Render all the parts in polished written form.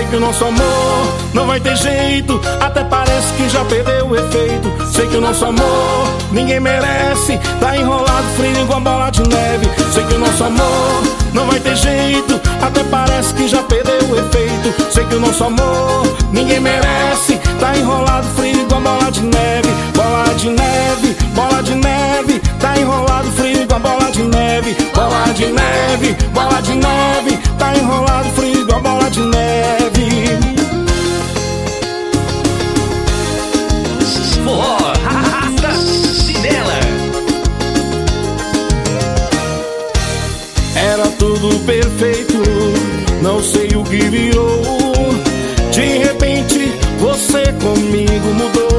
que o nosso amor não vai ter jeito, até parece que já perdeu o efeito. Sei que o nosso amor ninguém merece, tá enrolado frio igual bola de neve. Sei que o nosso amor não vai ter jeito, até parece que já perdeu o efeito. Sei que o nosso amor ninguém merece, tá enrolado frio igual bola de neve. Bola de neve, bola de neve, tá enrolado frio igual bola de neve. Bola de neve, bola de neve, tá enrolado frio igual bola de neve. Forró, arrasta chinela. Era tudo perfeito, não sei o que virou. De repente você comigo mudou.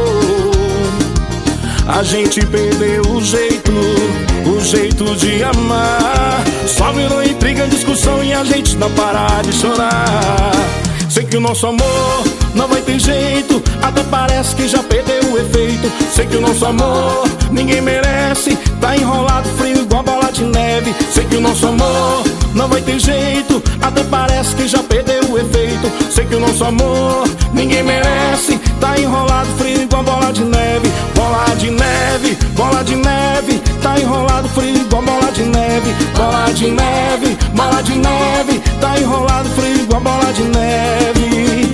A gente perdeu o jeito de amar. Só virou intriga, discussão e a gente não para de chorar. Sei que o nosso amor não vai ter jeito, até parece que já perdeu o efeito. Sei que o nosso amor ninguém merece, tá enrolado frio igual bola de neve. Sei que o nosso amor não vai ter jeito, até parece que já perdeu o efeito. Sei que o nosso amor ninguém merece, tá enrolado frio igual bola de neve. Bola de neve, bola de neve, tá enrolado frio igual bola de neve. Bola de neve, bola de neve, tá enrolado frio igual bola de neve.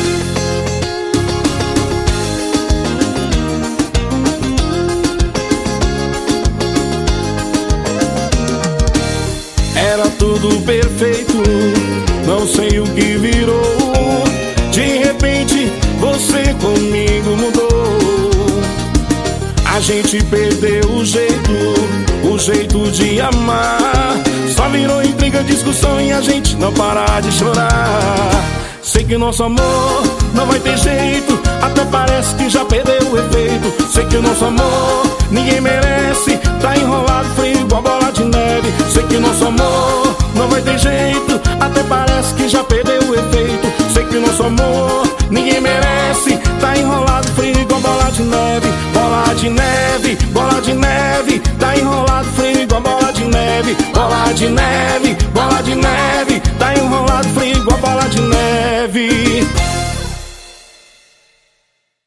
Era tudo perfeito, não sei o que virou. De repente você comigo mudou. A gente perdeu o jeito de amar. Só virou intriga, discussão e a gente não para de chorar. Sei que o nosso amor não vai ter jeito, até parece que já perdeu o efeito. Sei que o nosso amor ninguém merece, tá enrolado frio igual bola de neve. Sei que o nosso amor não vai ter jeito, até parece que já perdeu o efeito. Sei que o nosso amor ninguém merece, tá enrolado frio igual bola de neve. Bola de neve, bola de neve, tá enrolado frio igual bola de neve. Bola de neve, bola de neve, tá enrolado frio igual bola de neve.